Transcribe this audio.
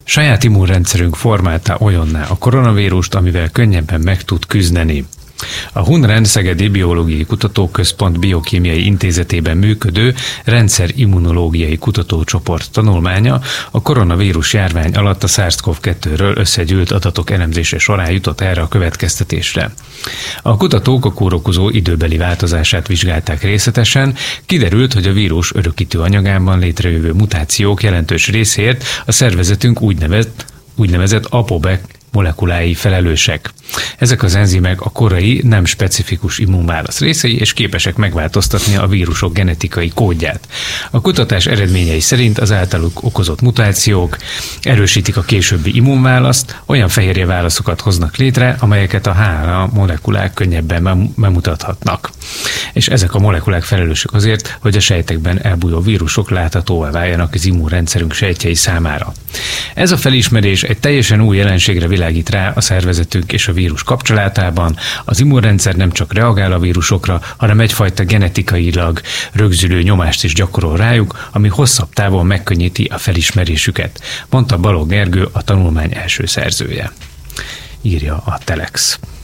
Saját immunrendszerünk formálta olyanná a koronavírust, amivel könnyebben meg tud küzdeni. A Hunrend Szegedi Biológiai Kutatóközpont Biokémiai Intézetében működő rendszerimmunológiai kutatócsoport tanulmánya a koronavírus járvány alatt a SARS-CoV-2-ről összegyűlt adatok elemzése során jutott erre a következtetésre. A kutatók a kórokozó időbeli változását vizsgálták részletesen, kiderült, hogy a vírus örökítő anyagában létrejövő mutációk jelentős részért a szervezetünk úgynevezett APOBEC molekulái felelősek. Ezek az enzimek a korai, nem specifikus immunválasz részei, és képesek megváltoztatni a vírusok genetikai kódját. A kutatás eredményei szerint az általuk okozott mutációk erősítik a későbbi immunválaszt, olyan fehérje válaszokat hoznak létre, amelyeket a HLA molekulák könnyebben bemutathatnak. És ezek a molekulák felelősek azért, hogy a sejtekben elbújó vírusok láthatóvá váljanak az immunrendszerünk sejtjei számára. Ez a felismerés egy teljesen új jelenségre világít rá a szervezetünk és a vírus kapcsolatában. Az immunrendszer nem csak reagál a vírusokra, hanem egyfajta genetikailag rögzülő nyomást is gyakorol rájuk, ami hosszabb távon megkönnyíti a felismerésüket, mondta Balogh Gergő, a tanulmány első szerzője. Írja a Telex.